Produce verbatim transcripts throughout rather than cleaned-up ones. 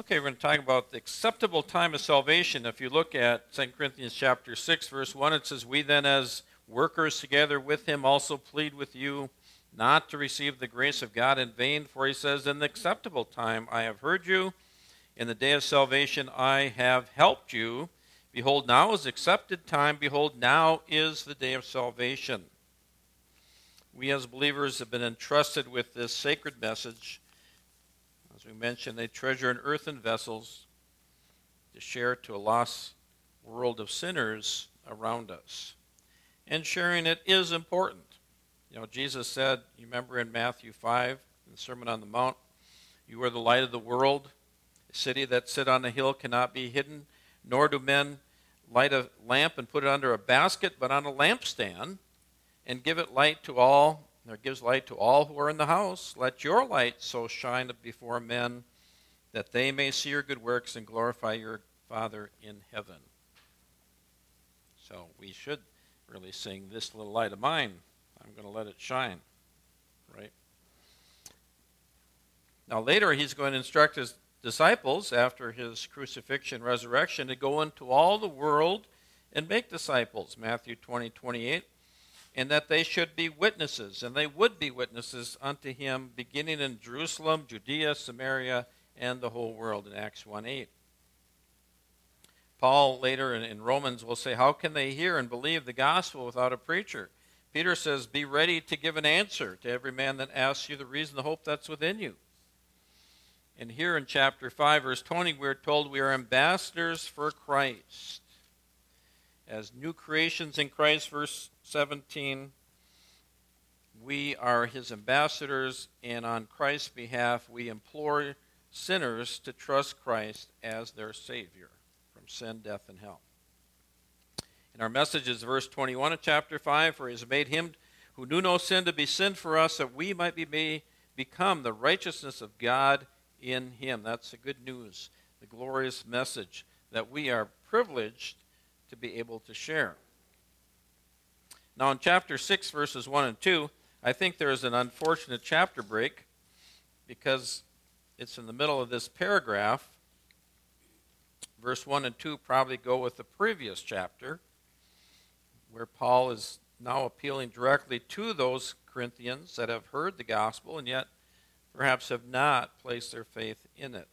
Okay, we're going to talk about the acceptable time of salvation. If you look at Second Corinthians chapter six, verse one, it says, "We then as workers together with him also plead with you not to receive the grace of God in vain, for he says, in the acceptable time I have heard you, in the day of salvation I have helped you. Behold, now is accepted time. Behold, now is the day of salvation." We as believers have been entrusted with this sacred message. As we mentioned, they treasure in earthen vessels to share to a lost world of sinners around us. And sharing it is important. You know, Jesus said, you remember in Matthew five, in the Sermon on the Mount, "You are the light of the world. A city that sit on a hill cannot be hidden, nor do men light a lamp and put it under a basket, but on a lampstand, and give it light to all, or gives light to all who are in the house. Let your light so shine before men that they may see your good works and glorify your Father in heaven." So we should really sing, "This little light of mine, I'm going to let it shine," right? Now later he's going to instruct his disciples after his crucifixion, resurrection, to go into all the world and make disciples, Matthew twenty, twenty-eight, and that they should be witnesses, and they would be witnesses unto him, beginning in Jerusalem, Judea, Samaria, and the whole world, in Acts one eight. Paul later in, in Romans will say, "How can they hear and believe the gospel without a preacher?" Peter says, "Be ready to give an answer to every man that asks you the reason of the hope that's within you." And here in chapter five, verse twenty, we're told we are ambassadors for Christ. As new creations in Christ, verse seventeen, we are his ambassadors, and on Christ's behalf we implore sinners to trust Christ as their Savior from sin, death, and hell. And our message is verse twenty-one of chapter five, "For he has made him who knew no sin to be sin for us, that we might be made, become the righteousness of God in him." That's the good news, the glorious message that we are privileged to be able to share. Now in chapter six, verses one and two, I think there is an unfortunate chapter break because it's in the middle of this paragraph. Verse one and two probably go with the previous chapter, where Paul is now appealing directly to those Corinthians that have heard the gospel and yet perhaps have not placed their faith in it.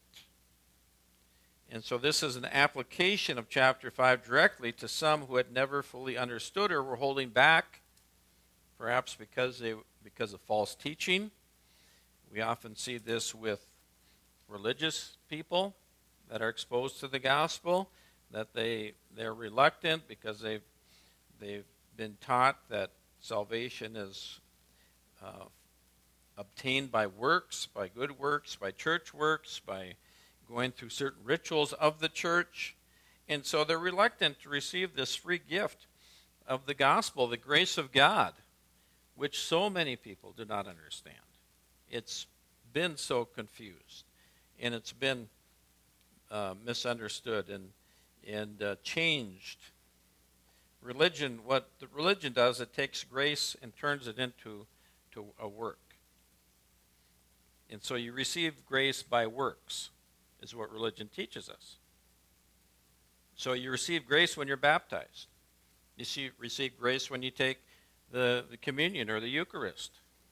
And so this is an application of chapter five directly to some who had never fully understood or were holding back, perhaps because they because of false teaching. We often see this with religious people that are exposed to the gospel, that they they're reluctant because they've they've been taught that salvation is uh, obtained by works, by good works, by church works, by going through certain rituals of the church. And so they're reluctant to receive this free gift of the gospel, the grace of God, which so many people do not understand. It's been so confused, and it's been uh, misunderstood and, and uh, changed. Religion, what the religion does, it takes grace and turns it into to a work. And so you receive grace by works, is what religion teaches us. So you receive grace when you're baptized. You see, receive grace when you take the, the communion or the Eucharist.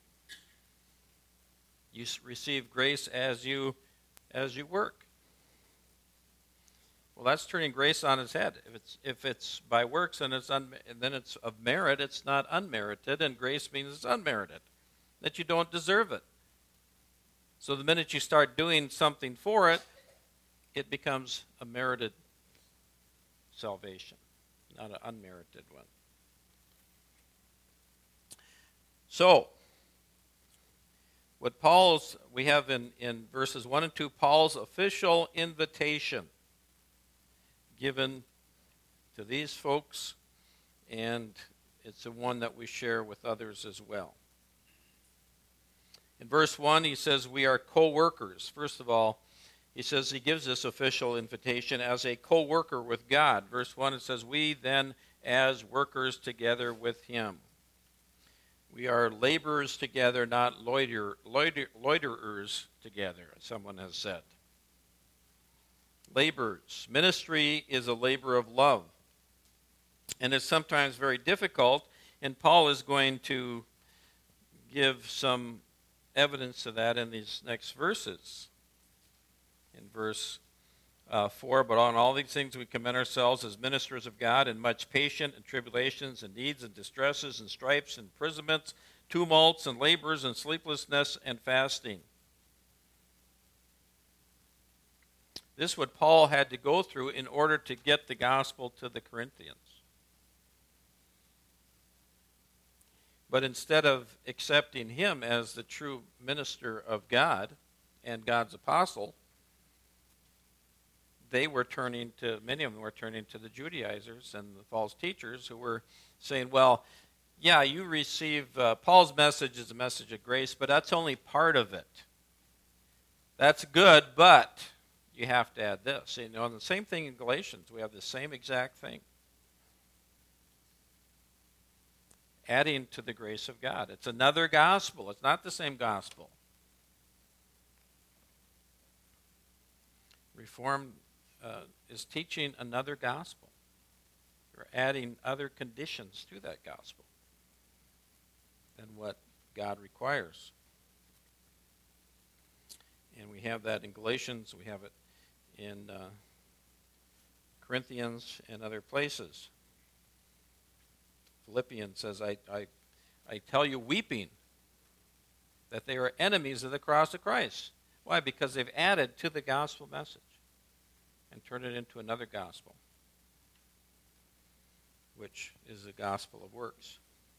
You receive grace as you as you work. Well, that's turning grace on its head. If it's if it's by works and it's un, and then it's of merit, it's not unmerited, and grace means it's unmerited, that you don't deserve it. So the minute you start doing something for it, it becomes a merited salvation, not an unmerited one. So, what Paul's, we have in, in verses one and two, Paul's official invitation given to these folks, and it's the one that we share with others as well. In verse one, he says we are co-workers. First of all, he says he gives this official invitation as a co-worker with God. Verse one, it says, "We then as workers together with him." We are laborers together, not loiter, loiter, loiterers together, as someone has said. laborers. Ministry is a labor of love. And it's sometimes very difficult, and Paul is going to give some evidence of that in these next verses. In verse uh, four, but on all these things we commend ourselves as ministers of God in much patience and tribulations and needs and distresses and stripes and imprisonments, tumults and labors and sleeplessness and fasting. This is what Paul had to go through in order to get the gospel to the Corinthians. But instead of accepting him as the true minister of God and God's apostle, they were turning to, many of them were turning to the Judaizers and the false teachers who were saying, well, yeah, you receive, uh, Paul's message is a message of grace, but that's only part of it. That's good, but you have to add this. You know, and the same thing in Galatians. We have the same exact thing. Adding to the grace of God. It's another gospel. It's not the same gospel. Reformed uh, is teaching another gospel. They're adding other conditions to that gospel than what God requires. And we have that in Galatians. We have it in uh, Corinthians and other places. Philippians says, I, I, I tell you weeping that they are enemies of the cross of Christ. Why? Because they've added to the gospel message and turned it into another gospel, which is the gospel of works.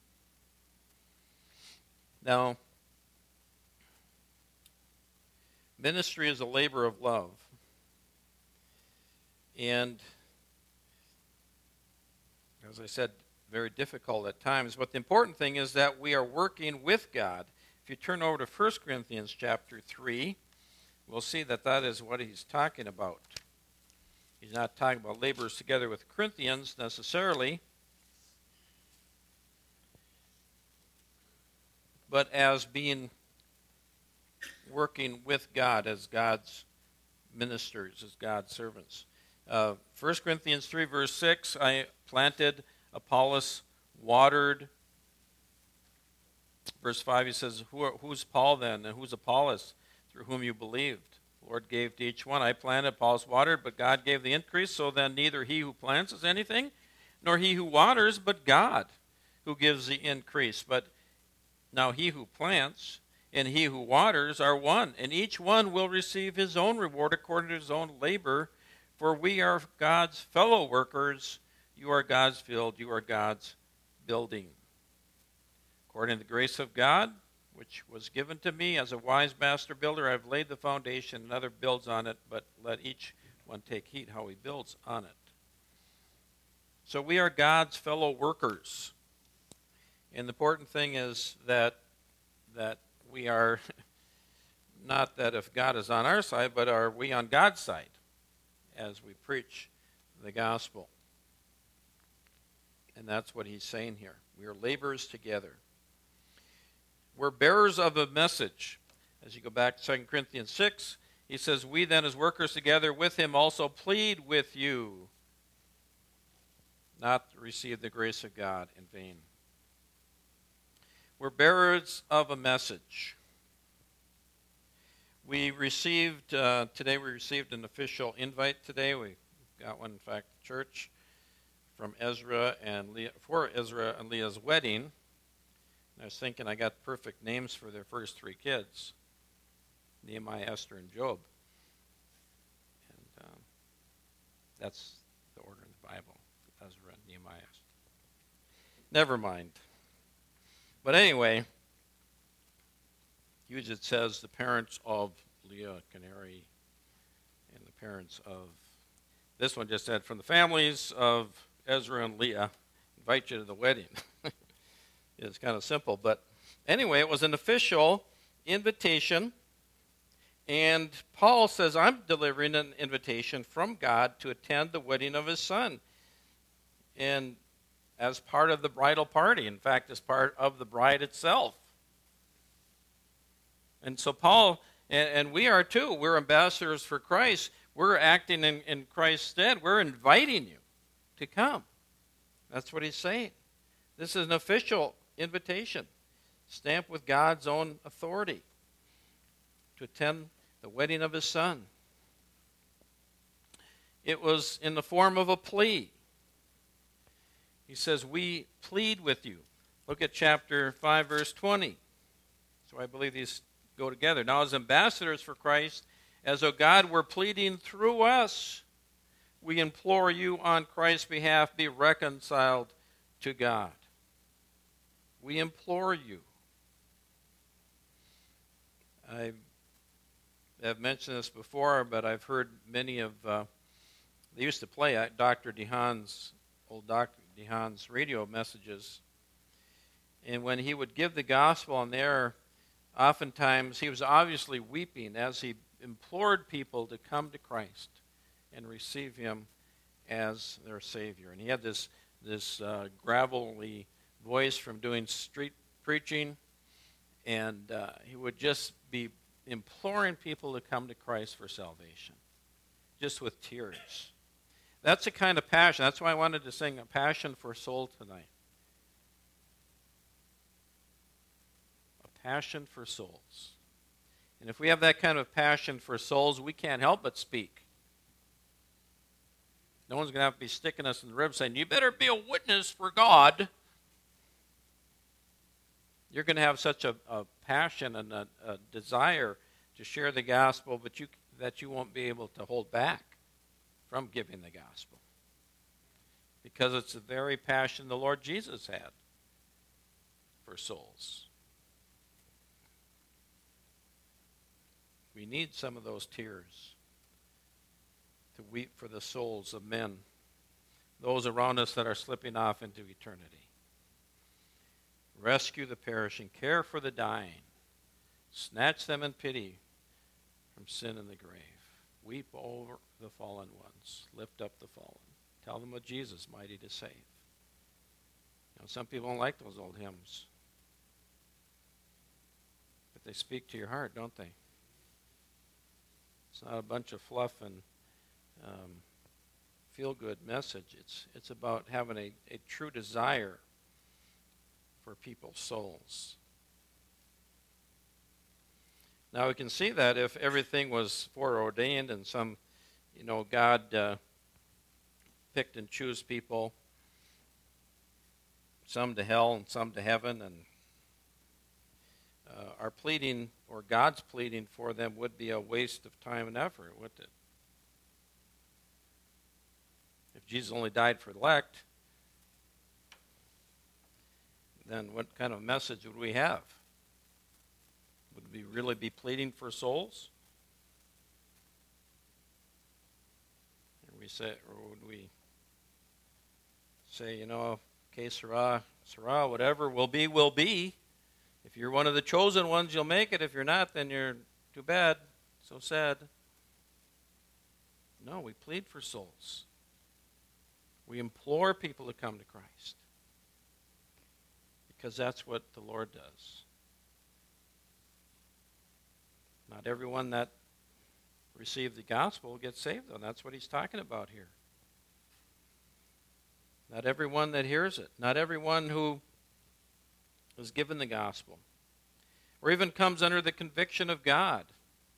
Now, ministry is a labor of love. And, as I said, very difficult at times. But the important thing is that we are working with God. If you turn over to First Corinthians chapter three, we'll see that that is what he's talking about. He's not talking about laborers together with Corinthians necessarily, but as being working with God as God's ministers, as God's servants. Uh, First Corinthians three, verse six, I planted, Apollos watered. Verse five, he says, Who are, who's Paul then, and who's Apollos, through whom you believed? The Lord gave to each one. I planted, Apollos watered, but God gave the increase. So then neither he who plants is anything, nor he who waters, but God who gives the increase. But now he who plants and he who waters are one, and each one will receive his own reward according to his own labor. For we are God's fellow workers. You are God's field. You are God's building. According to the grace of God, which was given to me as a wise master builder, I have laid the foundation, another builds on it, but let each one take heed how he builds on it. So we are God's fellow workers. And the important thing is that that we are, not that if God is on our side, but are we on God's side as we preach the gospel. And that's what he's saying here. We are laborers together. We're bearers of a message. As you go back to Second Corinthians six, he says, we then as workers together with him also plead with you not to receive the grace of God in vain. We're bearers of a message. We received, uh, today we received an official invite today. We got one, in fact, at church from Ezra and Leah, for Ezra and Leah's wedding. And I was thinking I got perfect names for their first three kids, Nehemiah, Esther, and Job. And um, that's the order in the Bible, Ezra, Nehemiah, Esther. Never mind. But anyway, usually it says the parents of Leah Canary and the parents of, this one just said, from the families of Ezra and Leah, invite you to the wedding. It's kind of simple. But anyway, it was an official invitation. And Paul says, I'm delivering an invitation from God to attend the wedding of his son. And as part of the bridal party. In fact, as part of the bride itself. And so Paul, and, and we are too, we're ambassadors for Christ. We're acting in, in Christ's stead. We're inviting you to come. That's what he's saying. This is an official invitation, stamped with God's own authority to attend the wedding of his Son. It was in the form of a plea. He says, we plead with you. Look at chapter five, verse twenty. So I believe these go together. Now, as ambassadors for Christ, as though God were pleading through us, we implore you on Christ's behalf, be reconciled to God. We implore you. I have mentioned this before, but I've heard many of, uh, they used to play uh, Doctor DeHaan's, old Doctor DeHaan's radio messages. And when he would give the gospel on there, oftentimes he was obviously weeping as he implored people to come to Christ and receive him as their Savior. And he had this, this uh, gravelly voice from doing street preaching, and uh, he would just be imploring people to come to Christ for salvation, just with tears. That's a kind of passion. That's why I wanted to sing A Passion for Soul tonight. A passion for souls. And if we have that kind of passion for souls, we can't help but speak. No one's going to have to be sticking us in the ribs saying, you better be a witness for God. You're going to have such a, a passion and a, a desire to share the gospel, but you, that you won't be able to hold back from giving the gospel. Because it's the very passion the Lord Jesus had for souls. We need some of those tears to weep for the souls of men, those around us that are slipping off into eternity. Rescue the perishing, care for the dying, snatch them in pity from sin and the grave. Weep over the fallen ones, lift up the fallen. Tell them of Jesus, mighty to save. You know, some people don't like those old hymns, but they speak to your heart, don't they? It's not a bunch of fluff and um, feel-good message. It's, it's about having a, a true desire for people's souls. Now we can see that if everything was foreordained and some, you know, God uh, picked and chose people, some to hell and some to heaven, and uh, our pleading or God's pleading for them would be a waste of time and effort, wouldn't it? If Jesus only died for the elect, then what kind of message would we have? Would we really be pleading for souls? Or we say, or would we say, you know, que sera, sera, whatever will be, will be. If you're one of the chosen ones, you'll make it. If you're not, then you're too bad. So sad. No, we plead for souls. We implore people to come to Christ. Because that's what the Lord does. Not everyone that received the gospel will get saved, though. That's what he's talking about here. Not everyone that hears it. Not everyone who is given the gospel. Or even comes under the conviction of God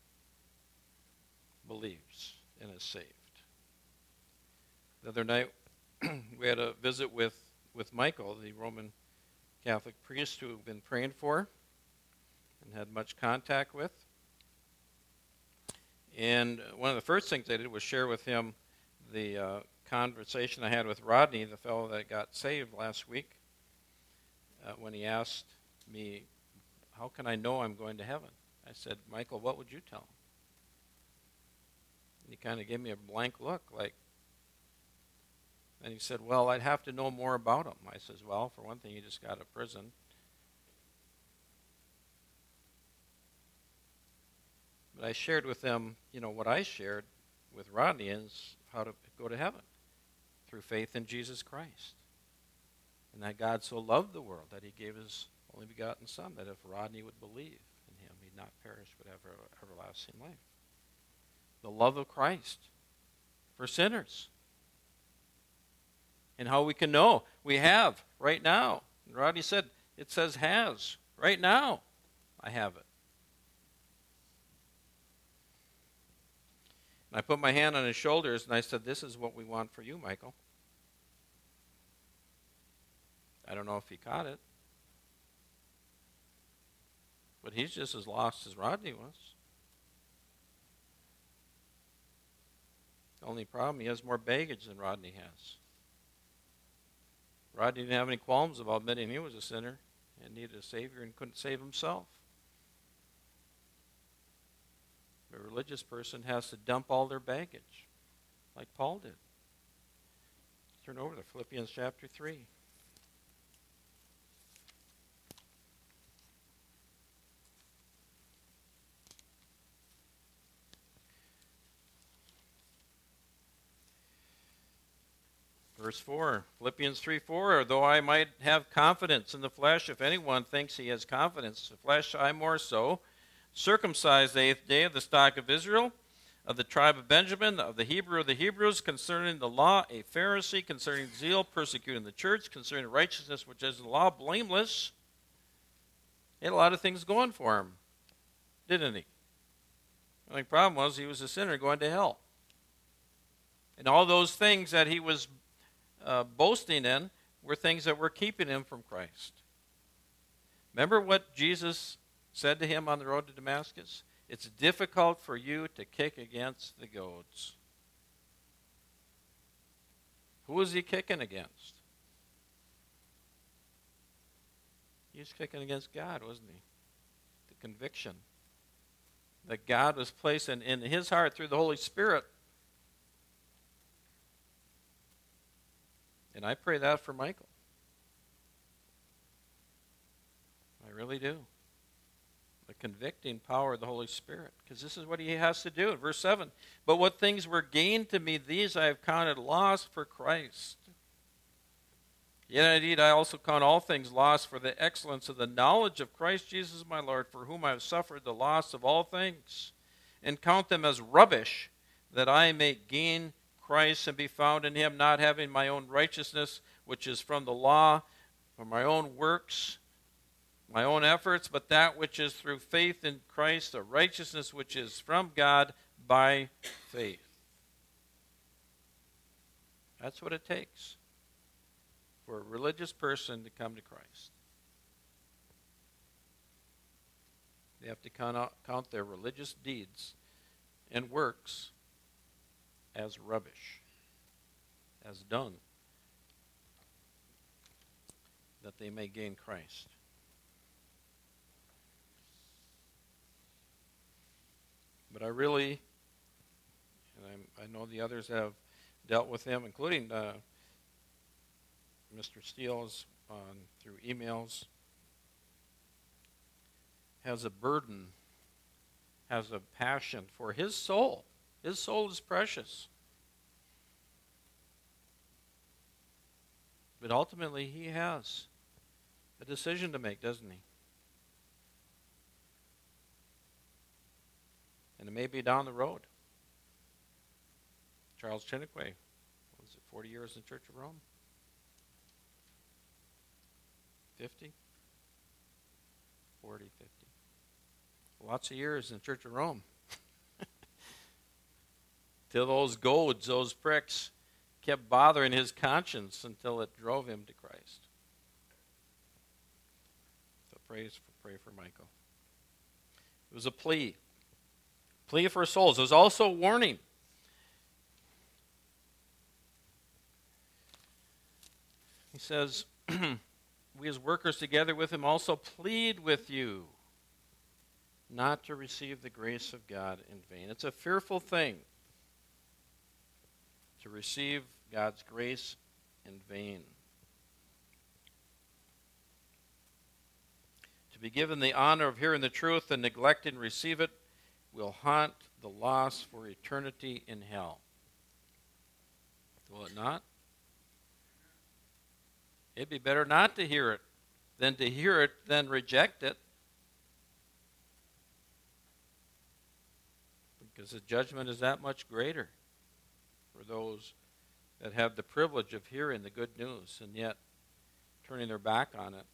believes and is saved. The other night, we had a visit with, with Michael, the Roman Catholic priest who we've been praying for and had much contact with. And one of the first things I did was share with him the uh, conversation I had with Rodney, the fellow that got saved last week, uh, when he asked me, how can I know I'm going to heaven? I said, Michael, what would you tell him? And he kind of gave me a blank look, like, and he said, well, I'd have to know more about him. I says, well, for one thing, he just got out of prison. But I shared with them, you know, what I shared with Rodney is how to go to heaven through faith in Jesus Christ. And that God so loved the world that he gave his only begotten Son, that if Rodney would believe in him, he'd not perish but have everlasting life. the love of Christ for sinners. And how we can know we have right now. And Rodney said, it says has. Right now, I have it. And I put my hand on his shoulders and I said, this is what we want for you, Michael. I don't know if he caught it. But he's just as lost as Rodney was. The only problem, he has more baggage than Rodney has. Rodney didn't have any qualms about admitting he was a sinner and needed a Savior and couldn't save himself. A religious person has to dump all their baggage, like Paul did. Turn over to Philippians chapter three. Verse four, Philippians three four, though I might have confidence in the flesh, if anyone thinks he has confidence in the flesh, I more so, circumcised the eighth day of the stock of Israel, of the tribe of Benjamin, of the Hebrew of the Hebrews, concerning the law, a Pharisee, concerning zeal, persecuting the church, concerning righteousness, which is the law, blameless. He had a lot of things going for him, didn't he? The only problem was he was a sinner going to hell. And all those things that he was Uh, boasting in were things that were keeping him from Christ. Remember what Jesus said to him on the road to Damascus? It's difficult for you to kick against the goads. Who was he kicking against? He was kicking against God, wasn't he? The conviction that God was placing in his heart through the Holy Spirit. And I pray that for Michael. I really do. The convicting power of the Holy Spirit. Because this is what he has to do in verse seven. But what things were gained to me, these I have counted loss for Christ. Yet indeed I also count all things lost for the excellence of the knowledge of Christ Jesus my Lord, for whom I have suffered the loss of all things, and count them as rubbish, that I may gain Christ and be found in him, not having my own righteousness, which is from the law, or my own works, my own efforts, but that which is through faith in Christ, a righteousness which is from God by faith. That's what it takes for a religious person to come to Christ. They have to count, out, count their religious deeds and works as rubbish, as dung, that they may gain Christ. But I really, and I'm, I know the others have dealt with him, including uh, Mister Steele on through emails, has a burden, has a passion for his soul. His soul is precious. But ultimately, he has a decision to make, doesn't he? And it may be down the road. Charles Chiniquy, what was it, forty years in the Church of Rome? fifty? forty, fifty. Lots of years in the Church of Rome. Till those goads, those pricks, kept bothering his conscience until it drove him to Christ. So praise, pray for Michael. It was a plea. Plea for souls. It was also a warning. He says, we as workers together with him also plead with you not to receive the grace of God in vain. It's a fearful thing to receive God's grace in vain. To be given the honor of hearing the truth and neglect and receive it will haunt the loss for eternity in hell. Will it not? It'd be better not to hear it than to hear it than reject it. because the judgment is that much greater for those that have the privilege of hearing the good news and yet turning their back on it.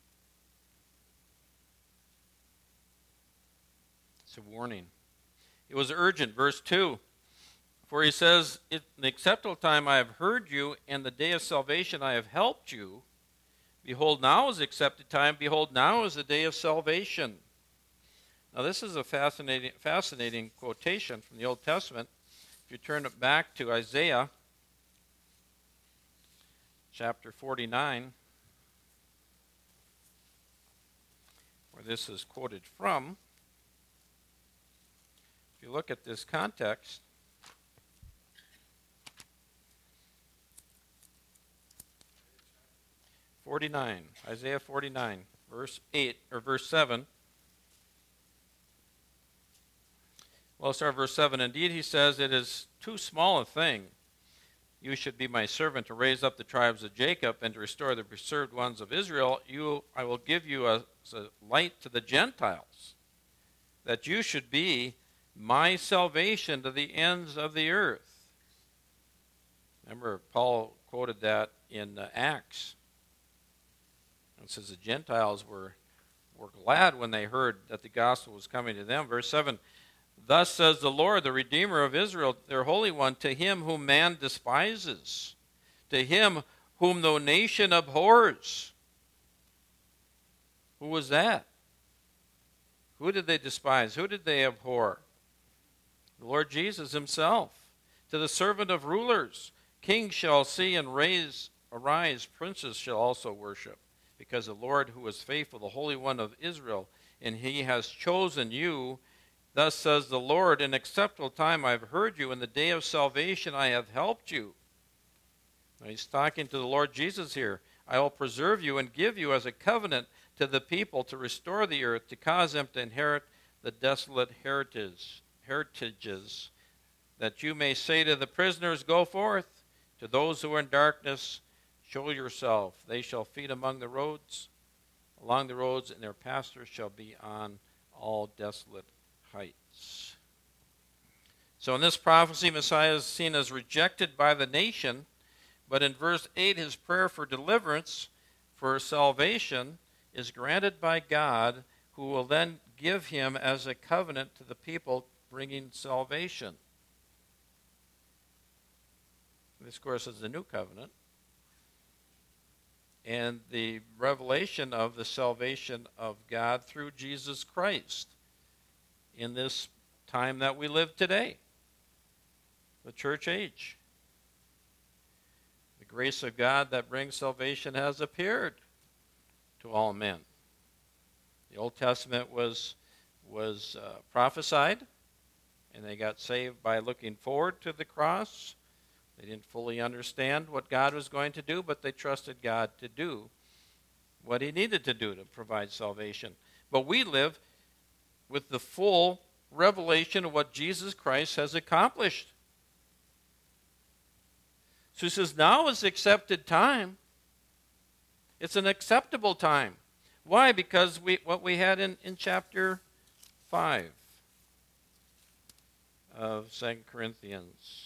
It's a warning. It was urgent. Verse two, for he says, in the acceptable time I have heard you, and the day of salvation I have helped you. Behold, now is the accepted time. Behold, now is the day of salvation. Now, this is a fascinating, fascinating quotation from the Old Testament. If you turn it back to Isaiah chapter forty-nine, where this is quoted from, if you look at this context, forty-nine, Isaiah forty-nine, verse eight or verse seven. Well, let's start verse seven. Indeed, he says, it is too small a thing. You should be my servant to raise up the tribes of Jacob and to restore the preserved ones of Israel. You, I will give you as a light to the Gentiles, that you should be my salvation to the ends of the earth. Remember, Paul quoted that in uh, Acts. It says the Gentiles were, were glad when they heard that the gospel was coming to them. Verse seven, thus says the Lord, the Redeemer of Israel, their Holy One, to him whom man despises, to him whom the nation abhors. Who was that? Who did they despise? Who did they abhor? The Lord Jesus himself. To the servant of rulers, kings shall see and raise, arise, princes shall also worship, because the Lord who is faithful, the Holy One of Israel, and he has chosen you. Thus says the Lord, in acceptable time I have heard you, in the day of salvation I have helped you. Now he's talking to the Lord Jesus here. I will preserve you and give you as a covenant to the people to restore the earth, to cause them to inherit the desolate heritage, heritages, that you may say to the prisoners, go forth. To those who are in darkness, show yourself. They shall feed among the roads, along the roads, and their pastures shall be on all desolate heights. So in this prophecy, Messiah is seen as rejected by the nation, but in verse eight, his prayer for deliverance, for salvation, is granted by God, who will then give him as a covenant to the people, bringing salvation. This, of course, is the new covenant. And the revelation of the salvation of God through Jesus Christ in this time that we live today, the church age. The grace of God that brings salvation has appeared to all men. The Old Testament was, was uh, prophesied, and they got saved by looking forward to the cross. They didn't fully understand what God was going to do, but they trusted God to do what he needed to do to provide salvation. But we live with the full revelation of what Jesus Christ has accomplished. So he says, now is the accepted time. It's an acceptable time. Why? Because we what we had in, in chapter five of Second Corinthians.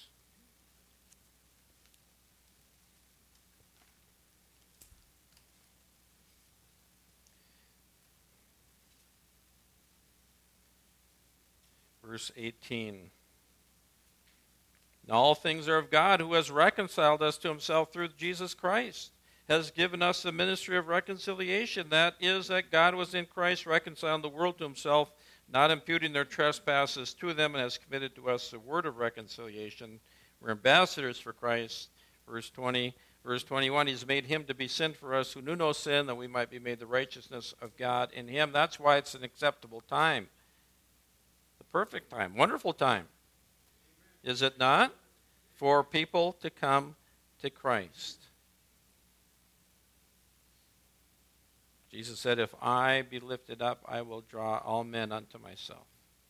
Verse eighteen. Now all things are of God, who has reconciled us to himself through Jesus Christ, has given us the ministry of reconciliation. That is, that God was in Christ reconciling the world to himself, not imputing their trespasses to them, and has committed to us the word of reconciliation. We're ambassadors for Christ. Verse twenty. Verse twenty-one, he's made him to be sin for us who knew no sin, that we might be made the righteousness of God in him. That's why it's an acceptable time. The perfect time. Wonderful time. Is it not? For people to come to Christ. Jesus said, if I be lifted up, I will draw all men unto myself.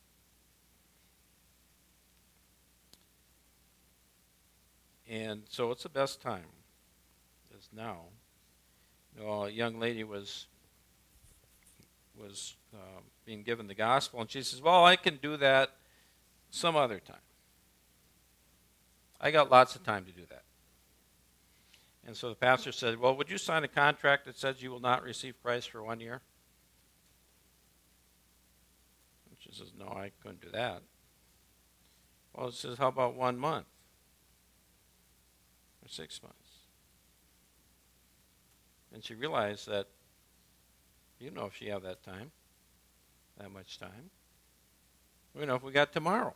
And so it's the best time, is now. You know, a young lady was was uh, being given the gospel, and she says, well, I can do that some other time. I got lots of time to do that. And so the pastor said, well, would you sign a contract that says you will not receive Christ for one year? And she says, no, I couldn't do that. Well, it says, how about one month? Or six months? And she realized that, you know if she have that time, that much time. We know if we got tomorrow.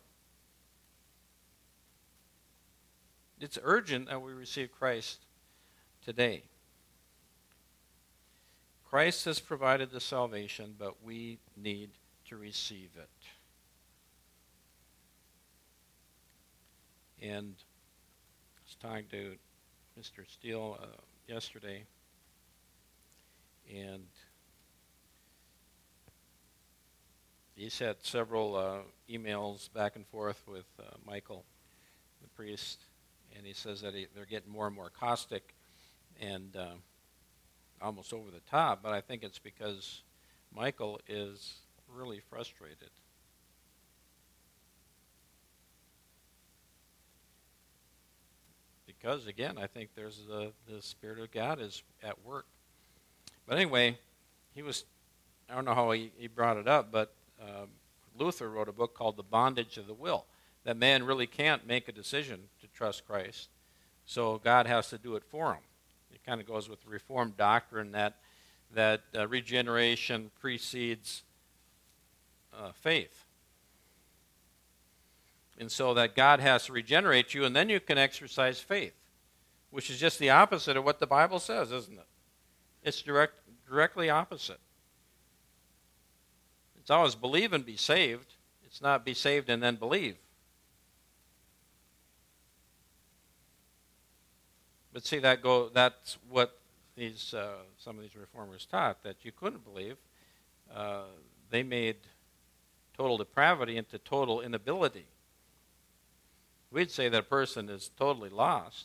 It's urgent that we receive Christ today. Christ has provided the salvation, but we need to receive it. And I was talking to Mister Steele uh, yesterday, and he's had several uh, emails back and forth with uh, Michael, the priest, and he says that he, they're getting more and more caustic and uh, almost over the top, but I think it's because Michael is really frustrated. Because, again, I think there's the, the Spirit of God is at work. But anyway, he was, I don't know how he, he brought it up, but um, Luther wrote a book called The Bondage of the Will, that man really can't make a decision to trust Christ, so God has to do it for him. It kind of goes with the Reformed doctrine that, that uh, regeneration precedes uh, faith. And so that God has to regenerate you, and then you can exercise faith, which is just the opposite of what the Bible says, isn't it? It's direct, directly opposite. It's always believe and be saved. It's not be saved and then believe. But see, that go that's what these uh, some of these reformers taught, that you couldn't believe. Uh, they made total depravity into total inability. We'd say that a person is totally lost,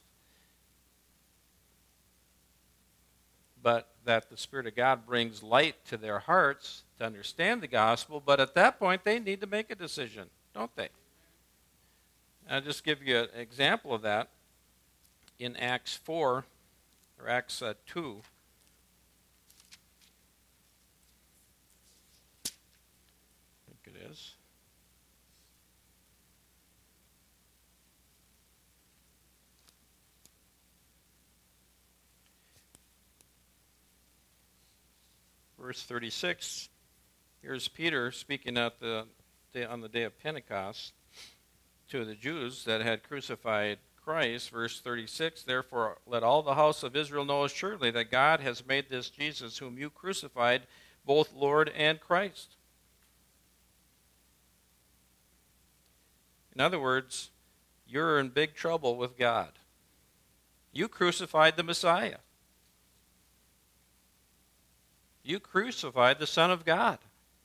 but that the Spirit of God brings light to their hearts to understand the gospel, but at that point they need to make a decision, don't they? I'll just give you an example of that in Acts four, or Acts uh, two. I think it is. Verse thirty-six, here's Peter speaking at the day, on the day of Pentecost to the Jews that had crucified Christ. Verse thirty-six, therefore let all the house of Israel know assuredly that God has made this Jesus whom you crucified both Lord and Christ. In other words, you're in big trouble with God. You crucified the Messiah. You crucified the Son of God.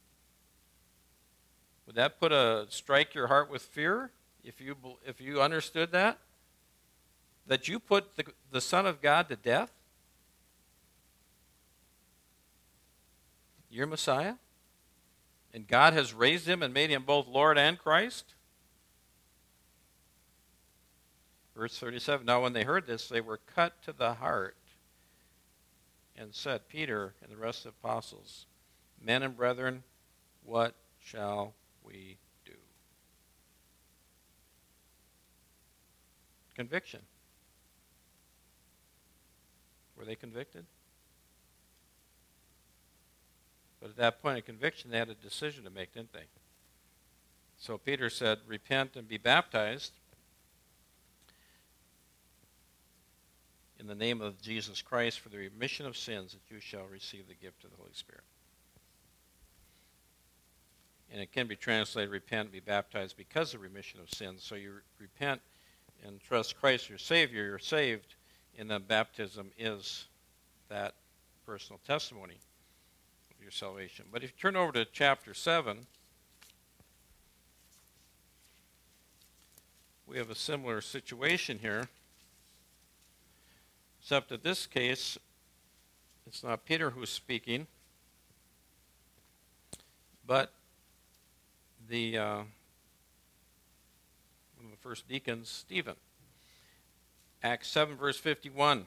Would that put a strike your heart with fear if you if you understood that? That you put the, the Son of God to death? Your Messiah? And God has raised him and made him both Lord and Christ? Verse thirty-seven, now when they heard this, they were cut to the heart and said, Peter and the rest of the apostles, men and brethren, what shall we do? Conviction. Were they convicted? But at that point of conviction, they had a decision to make, didn't they? So Peter said, repent and be baptized in the name of Jesus Christ for the remission of sins, that you shall receive the gift of the Holy Spirit. And it can be translated, repent and be baptized because of remission of sins. So you repent and trust Christ your Savior, you're saved, and then baptism is that personal testimony of your salvation. But if you turn over to chapter seven, we have a similar situation here. Except in this case, it's not Peter who's speaking, but the uh, first deacon, Stephen. Acts seven, verse fifty-one.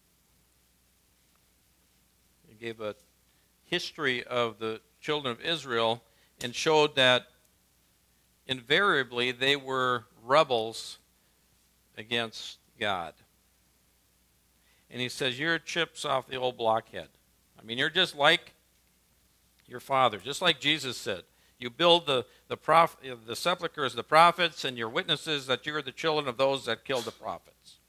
He gave a history of the children of Israel and showed that invariably they were rebels against God. And he says, you're chips off the old blockhead. I mean, you're just like your father, just like Jesus said. You build the, the, prof, the sepulchres, the prophets, and your witnesses that you're the children of those that killed the prophets.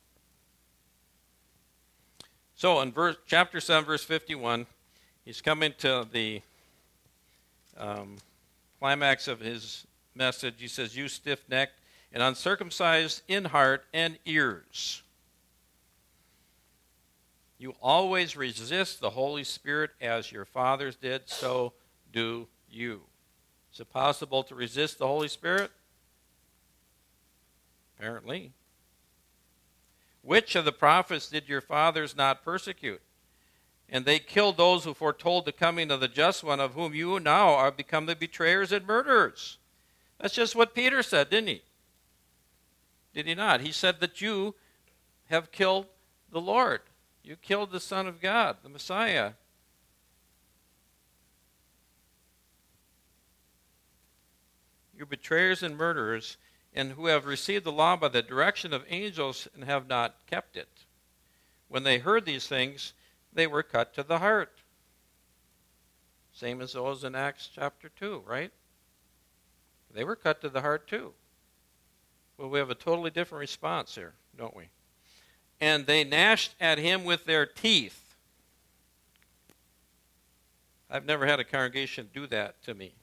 So in verse, chapter seven, verse fifty-one, he's coming to the um, climax of his message. He says, you stiff-necked and uncircumcised in heart and ears, you always resist the Holy Spirit as your fathers did, so do you. Is it possible to resist the Holy Spirit? Apparently. Which of the prophets did your fathers not persecute? And they killed those who foretold the coming of the just one, of whom you now are become the betrayers and murderers. That's just what Peter said, didn't he? Did he not? He said that you have killed the Lord. You killed the Son of God, the Messiah. You're betrayers and murderers, and who have received the law by the direction of angels and have not kept it. When they heard these things, they were cut to the heart. Same as those in Acts chapter two, right? They were cut to the heart too. Well, we have a totally different response here, don't we? And they gnashed at him with their teeth. I've never had a congregation do that to me,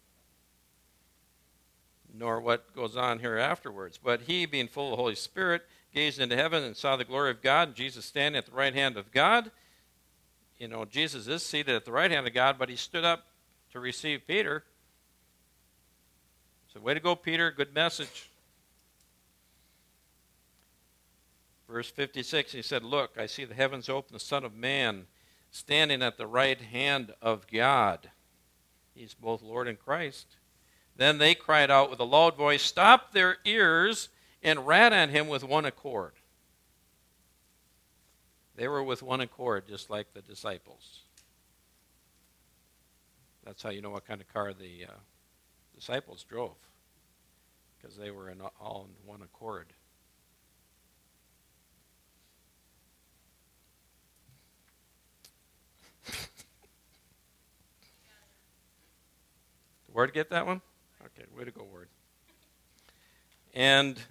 nor what goes on here afterwards. But he, being full of the Holy Spirit, gazed into heaven and saw the glory of God, and Jesus standing at the right hand of God. You know, Jesus is seated at the right hand of God, but he stood up to receive Peter. So, way to go, Peter. Good message. Verse fifty-six, he said, look, I see the heavens open, the Son of Man standing at the right hand of God. He's both Lord and Christ. Then they cried out with a loud voice, stopped their ears, and ran at him with one accord. They were with one accord, just like the disciples. That's how you know what kind of car the uh, disciples drove, because they were in all in one accord. Word, get that one? Okay, way to go, Word. And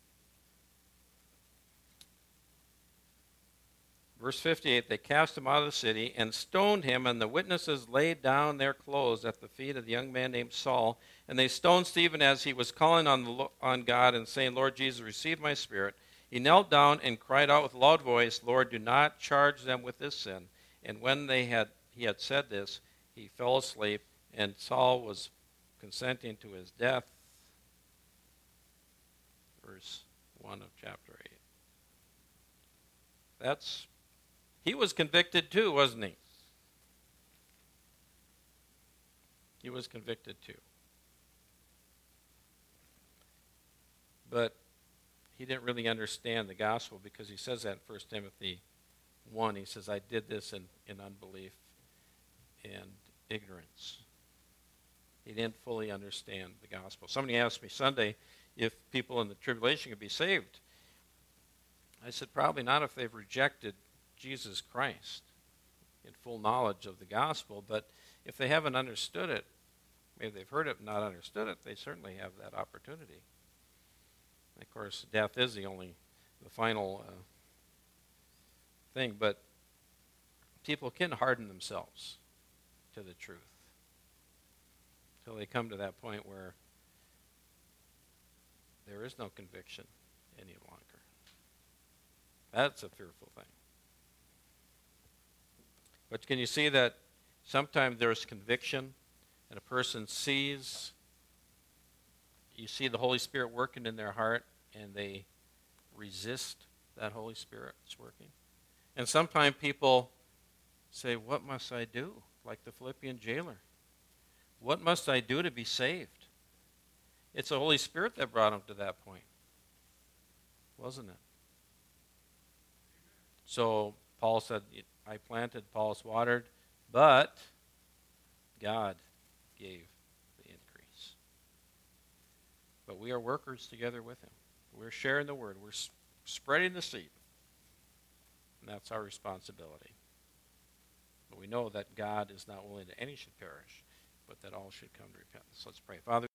verse fifty-eight, they cast him out of the city and stoned him, and the witnesses laid down their clothes at the feet of the young man named Saul. And they stoned Stephen as he was calling on, the, on God and saying, Lord Jesus, receive my spirit. He knelt down and cried out with a loud voice, Lord, do not charge them with this sin. And when they had he had said this, he fell asleep, and Saul was consenting to his death. Verse one of chapter eight. That's, he was convicted too, wasn't he? He was convicted too. But he didn't really understand the gospel, because he says that in First Timothy one. He says, I did this in, in unbelief and ignorance. He didn't fully understand the gospel. Somebody asked me Sunday if people in the tribulation could be saved. I said, probably not if they've rejected Jesus Christ in full knowledge of the gospel, but if they haven't understood it, maybe they've heard it and not understood it, they certainly have that opportunity. And of course, death is the only, the final uh, thing, but people can harden themselves to the truth until they come to that point where there is no conviction any longer. That's a fearful thing. But can you see that sometimes there's conviction and a person sees, you see the Holy Spirit working in their heart, and they resist that Holy Spirit's working? And sometimes people say, what must I do? Like the Philippian jailer. What must I do to be saved? It's the Holy Spirit that brought him to that point. wasn't it? So Paul said, I planted, Apollos watered, but God gave the increase. But we are workers together with him. We're sharing the word. We're s- spreading the seed. And that's our responsibility. But we know that God is not willing that any should perish, but that all should come to repentance. Let's pray. Father,